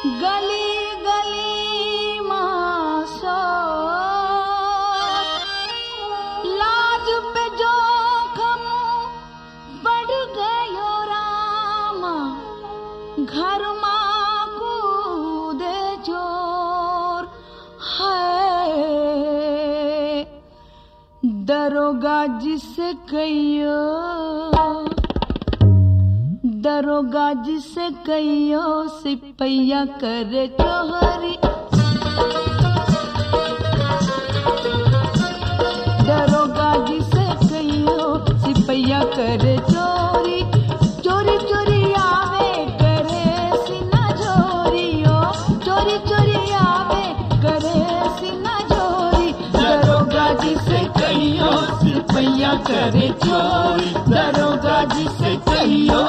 गली गली मासो लाज पे जोखम बढ़ गयो रामा, घर मां कूदे जोर है। दरोगा जिसे कहियो, दरोगा जिसे कहियो, सिपहिया करे चोरी। दरोगा जिसे कहियो, सिपहिया करे चोरी। चोरी चोरी आवे करे सीना झोरियो, चोरी चोरी आवे करे सीना झोरी। दरोगा जिसे कहियो, सिपहिया करे चोरी। दरोगा जिसे कहियो।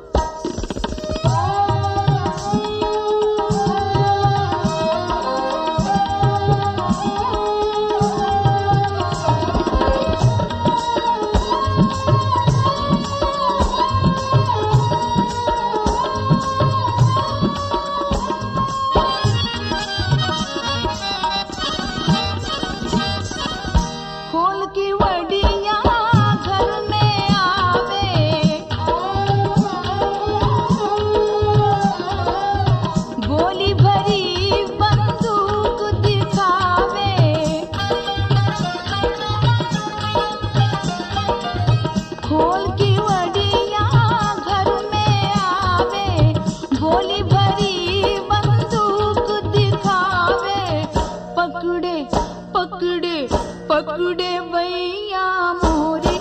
पकड़े भैया मोरी,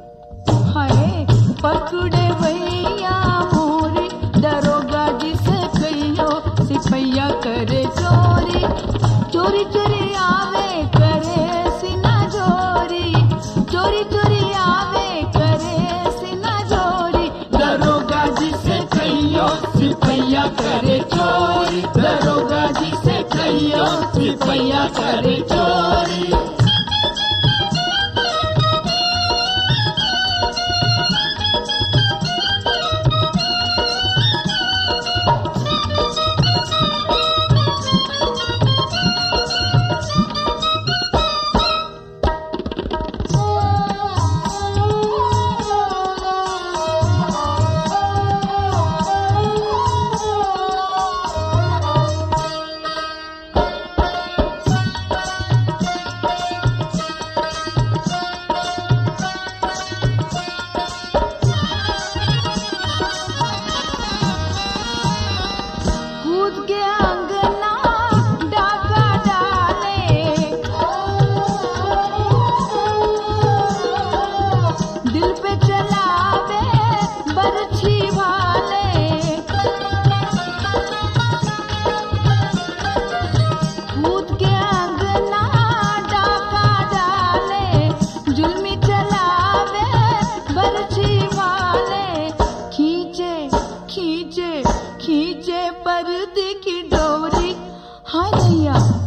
हाय पकड़े भैया मोरी। दरोगा जिसे कहियो, सिपहिया करे चोरी। चोरी चोरी आवे करे सीना झोरी, चोरी चोरी आवे करे सीना झोरी। दरोगा जिसे कहियो, सिपहिया करे चोरी। दरोगा जिसे कहियो, सिपहिया करे चोरी। खींचे पर्दे की डोरी, हाय भैया